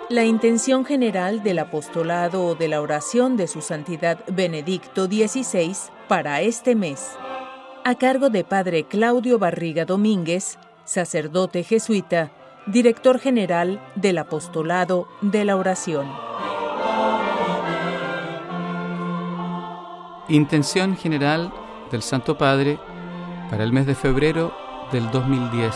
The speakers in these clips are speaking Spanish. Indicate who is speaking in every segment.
Speaker 1: La intención general del apostolado de la oración de Su Santidad Benedicto XVI para este mes, a cargo de Padre Claudio Barriga Domínguez, sacerdote jesuita, director general del apostolado de la oración.
Speaker 2: Intención general del Santo Padre para el mes de febrero del 2010.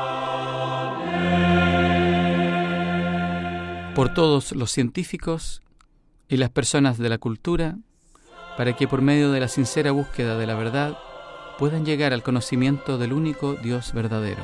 Speaker 2: Por todos los científicos y las personas de la cultura, para que por medio de la sincera búsqueda de la verdad puedan llegar al conocimiento del único Dios verdadero.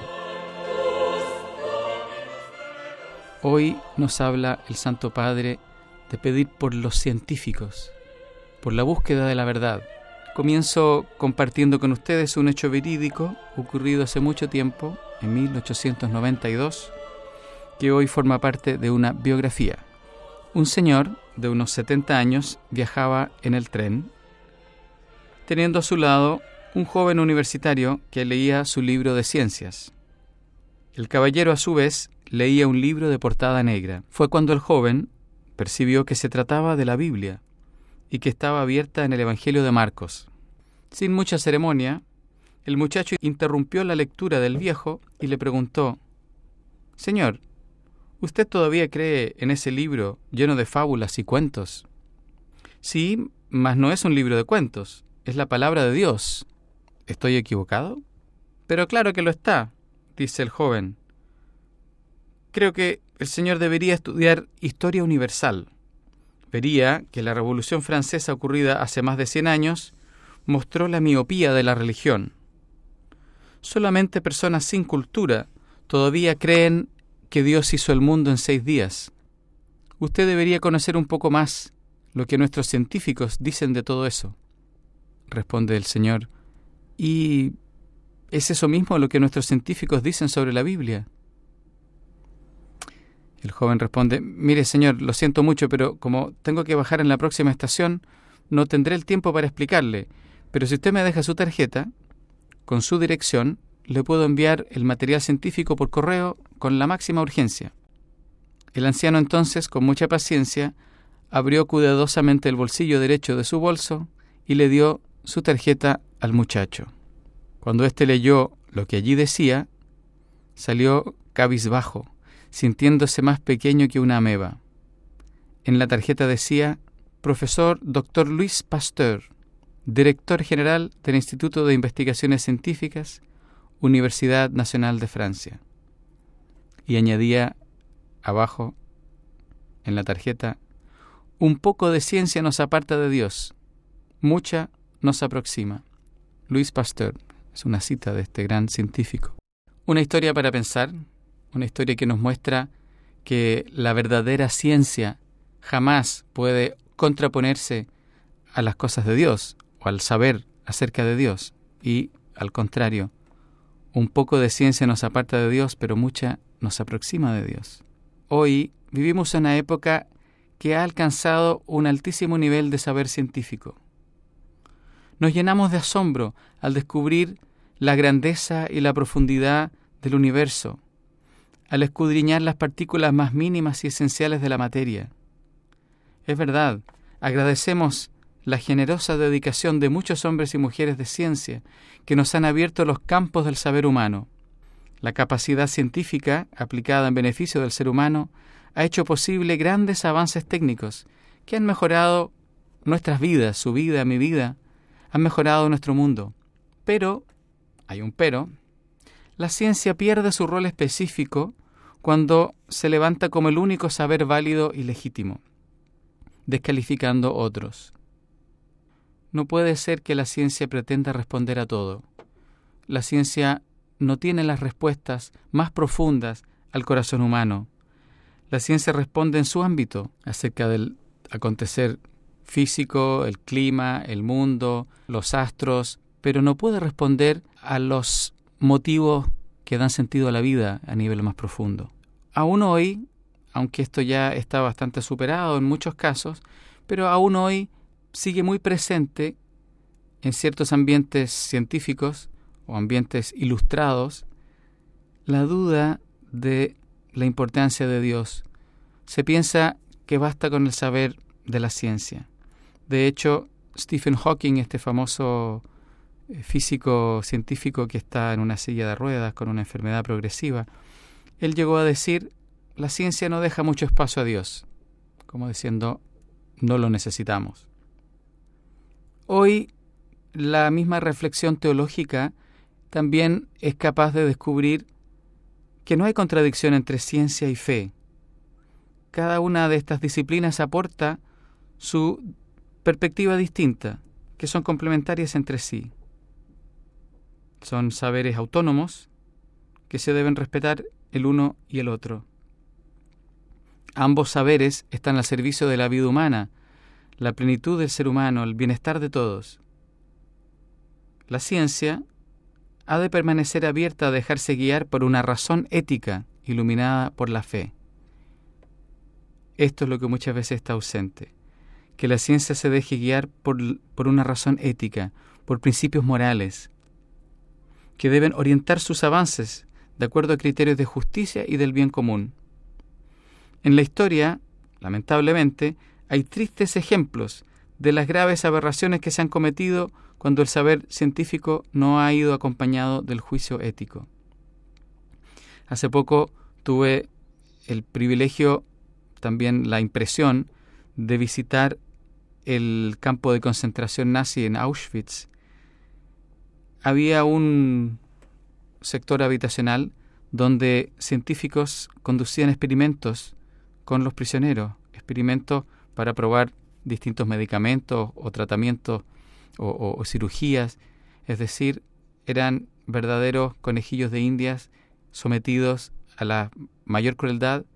Speaker 2: Hoy nos habla el Santo Padre de pedir por los científicos, por la búsqueda de la verdad. Comienzo compartiendo con ustedes un hecho verídico ocurrido hace mucho tiempo, en 1892, que hoy forma parte de una biografía. Un señor de unos 70 años viajaba en el tren, teniendo a su lado un joven universitario que leía su libro de ciencias. El caballero, a su vez, leía un libro de portada negra. Fue cuando el joven percibió que se trataba de la Biblia y que estaba abierta en el Evangelio de Marcos. Sin mucha ceremonia, el muchacho interrumpió la lectura del viejo y le preguntó: «Señor, ¿usted todavía cree en ese libro lleno de fábulas y cuentos?» «Sí, mas no es un libro de cuentos, es la palabra de Dios. ¿Estoy equivocado?» «Pero claro que lo está», dice el joven. «Creo que el señor debería estudiar historia universal. Vería que la Revolución Francesa ocurrida hace más de 100 años mostró la miopía de la religión. Solamente personas sin cultura todavía creen que Dios hizo el mundo en 6 días. Usted debería conocer un poco más lo que nuestros científicos dicen de todo eso». Responde el Señor: «¿Y es eso mismo lo que nuestros científicos dicen sobre la Biblia?» El joven responde: «Mire, señor, lo siento mucho, pero como tengo que bajar en la próxima estación, no tendré el tiempo para explicarle. Pero si usted me deja su tarjeta, con su dirección, le puedo enviar el material científico por correo con la máxima urgencia». El anciano entonces, con mucha paciencia, abrió cuidadosamente el bolsillo derecho de su bolso y le dio su tarjeta al muchacho. Cuando éste leyó lo que allí decía, salió cabizbajo, sintiéndose más pequeño que una ameba. En la tarjeta decía: «Profesor Dr. Louis Pasteur, Director General del Instituto de Investigaciones Científicas, Universidad Nacional de Francia». Y añadía abajo, en la tarjeta: «Un poco de ciencia nos aparta de Dios, mucha nos aproxima». Louis Pasteur es una cita de este gran científico. Una historia para pensar, una historia que nos muestra que la verdadera ciencia jamás puede contraponerse a las cosas de Dios o al saber acerca de Dios. Y, al contrario, un poco de ciencia nos aparta de Dios, pero mucha nos aproxima de Dios. Hoy vivimos en una época que ha alcanzado un altísimo nivel de saber científico. Nos llenamos de asombro al descubrir la grandeza y la profundidad del universo, al escudriñar las partículas más mínimas y esenciales de la materia. Es verdad, agradecemos la generosa dedicación de muchos hombres y mujeres de ciencia que nos han abierto los campos del saber humano. La capacidad científica, aplicada en beneficio del ser humano, ha hecho posible grandes avances técnicos que han mejorado nuestras vidas, su vida, mi vida, han mejorado nuestro mundo. Pero, hay un pero, la ciencia pierde su rol específico cuando se levanta como el único saber válido y legítimo, descalificando otros. No puede ser que la ciencia pretenda responder a todo. La ciencia no tiene las respuestas más profundas al corazón humano. La ciencia responde en su ámbito acerca del acontecer físico, el clima, el mundo, los astros, pero no puede responder a los motivos que dan sentido a la vida a nivel más profundo. Aún hoy, aunque esto ya está bastante superado en muchos casos, pero aún hoy sigue muy presente en ciertos ambientes científicos o ambientes ilustrados la duda de la importancia de Dios se piensa que basta con el saber de la ciencia. De hecho, Stephen Hawking, este famoso físico científico que está en una silla de ruedas con una enfermedad progresiva, él llegó a decir: la ciencia no deja mucho espacio a Dios, como diciendo, no lo necesitamos. Hoy, la misma reflexión teológica también es capaz de descubrir que no hay contradicción entre ciencia y fe. Cada una de estas disciplinas aporta su perspectiva distinta, que son complementarias entre sí. Son saberes autónomos que se deben respetar el uno y el otro. Ambos saberes están al servicio de la vida humana, la plenitud del ser humano, el bienestar de todos. La ciencia ha de permanecer abierta a dejarse guiar por una razón ética iluminada por la fe. Esto es lo que muchas veces está ausente, que la ciencia se deje guiar por una razón ética, por principios morales, que deben orientar sus avances de acuerdo a criterios de justicia y del bien común. En la historia, lamentablemente, hay tristes ejemplos de las graves aberraciones que se han cometido cuando el saber científico no ha ido acompañado del juicio ético. Hace poco tuve el privilegio, también la impresión, de visitar el campo de concentración nazi en Auschwitz. Había un sector habitacional donde científicos conducían experimentos con los prisioneros, experimentos para probar distintos medicamentos o tratamientos o cirugías, es decir, eran verdaderos conejillos de indias sometidos a la mayor crueldad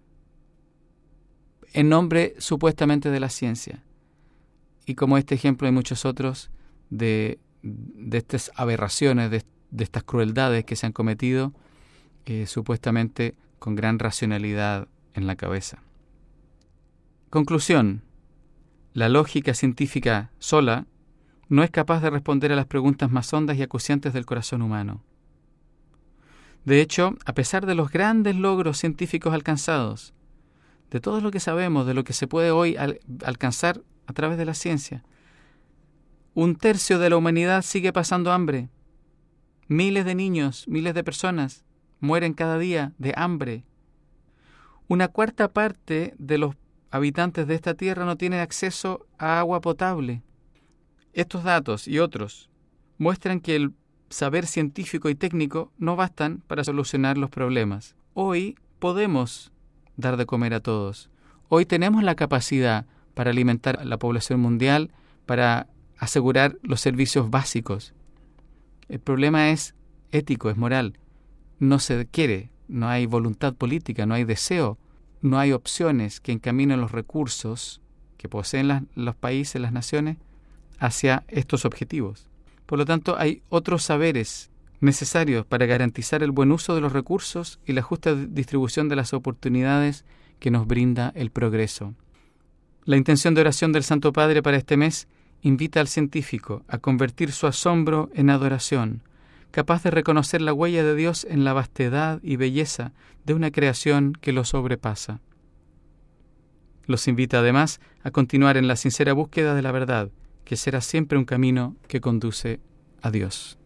Speaker 2: en nombre supuestamente de la ciencia. Y como este ejemplo hay muchos otros de estas aberraciones, de estas crueldades que se han cometido supuestamente con gran racionalidad en la cabeza. Conclusión: la lógica científica sola no es capaz de responder a las preguntas más hondas y acuciantes del corazón humano. De hecho, a pesar de los grandes logros científicos alcanzados, de todo lo que sabemos, de lo que se puede hoy alcanzar a través de la ciencia, 1/3 de la humanidad sigue pasando hambre. Miles de niños, miles de personas mueren cada día de hambre. 1/4 parte de los habitantes de esta tierra no tienen acceso a agua potable. Estos datos y otros muestran que el saber científico y técnico no bastan para solucionar los problemas. Hoy podemos dar de comer a todos. Hoy tenemos la capacidad para alimentar a la población mundial, para asegurar los servicios básicos. El problema es ético, es moral. No se quiere, no hay voluntad política, no hay deseo, no hay opciones que encaminen los recursos que poseen los países, las naciones, hacia estos objetivos. Por lo tanto, hay otros saberes necesarios para garantizar el buen uso de los recursos y la justa distribución de las oportunidades que nos brinda el progreso. La intención de oración del Santo Padre para este mes invita al científico a convertir su asombro en adoración, capaz de reconocer la huella de Dios en la vastedad y belleza de una creación que lo sobrepasa. Los invita además a continuar en la sincera búsqueda de la verdad, que será siempre un camino que conduce a Dios.